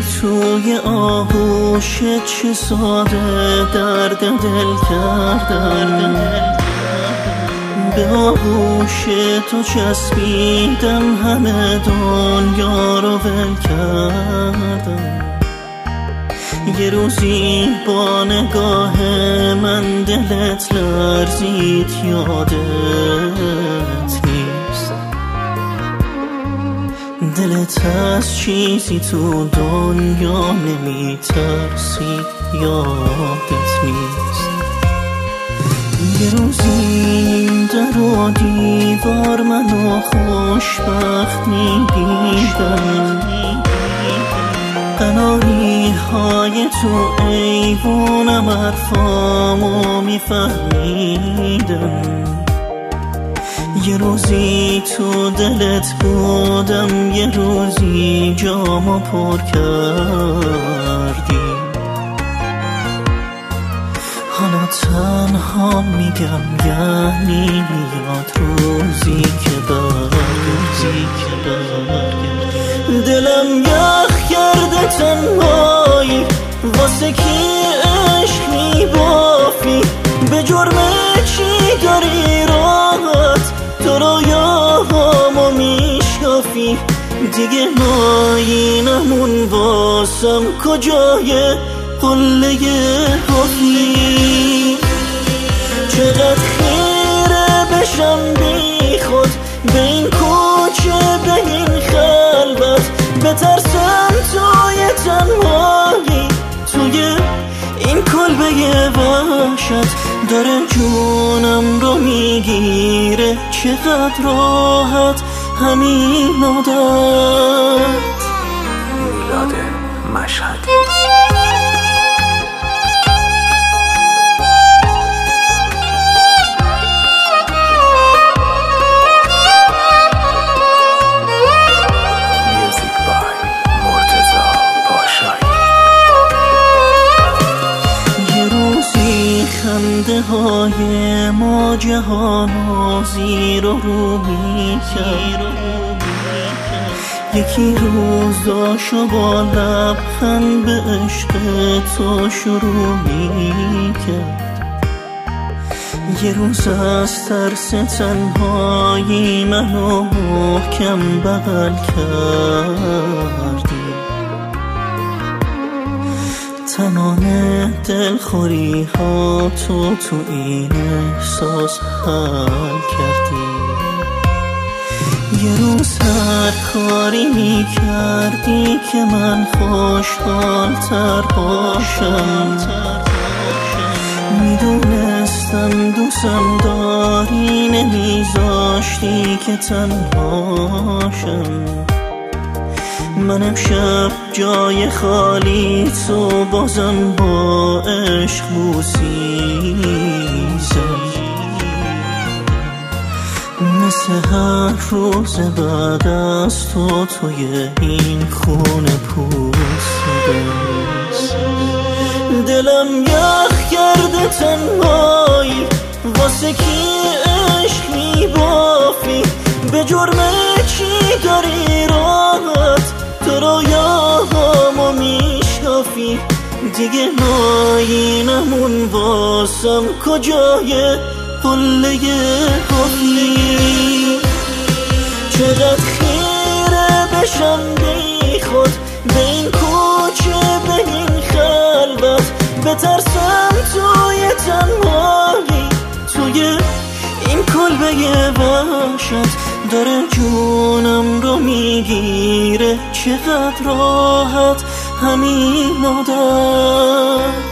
توی آغوش چه ساده درد دل کردن، به آغوش تو چسبیدم همه دنیا رو ول کردم. یه روزی با نگاه من دلت لرزید یادت نیست، دلت از چیزی تو دنیا نمیترسید یادت نیست. یه روزی در و دیوار منو خوشبخت میدیدم، قناری های تو ایوونم حرفامو میفهمیدم. یه روزی تو دلت بودم، یه روزی جامو پر کردی. حالا تنها میگم یعنی میاد روزی که برگردی. دلم یخ کرده تنهایی، واسه کی عشق میبافی؟ به جرم چی داری راحت تو رویاهامو میشکافی؟ دیگه ناینمون واسم کجای قله حافی؟ چقدر خیره بشم بی خود به این کوچه به این خلوت، بترسم توی تنهایی، توی این کلبه وحشت داره جونم رو میگیره. چقدر راحت همین عادت. میلاد مشهدی. خنده های ما جهانو زیر و رو میکرد، یکی روز داشو با لبخند به عشق تو شروع میکرد. یه روز از ترس تنهایی منو محکم بغل کردی، تمام دلخوری ها تو این احساس حل کردی. یه روز هر کاری می کردی که من خوشحال تر باشم، میدونستم دوستم داری نمیذاشتی که تنهاشم. من امشب جای خالی تو بازم با عشق بوسیدم، مثل هر روز بعد از تو توی این خونه پوسیدم. دلم یخ کرده تنهایی، واسه کی عشق میبافی؟ به جرم چی داری راحت تو رویاهامو میشکافی؟ دیگه ناینمون واسم کجای قله حافی؟ چقدر خیره بشم بی خود به این کوچه به این خلوت، بترسم توی تنهایی، توی این کلبه وحشت داره جونم رو میگیره. چقدر راحت همین عادت.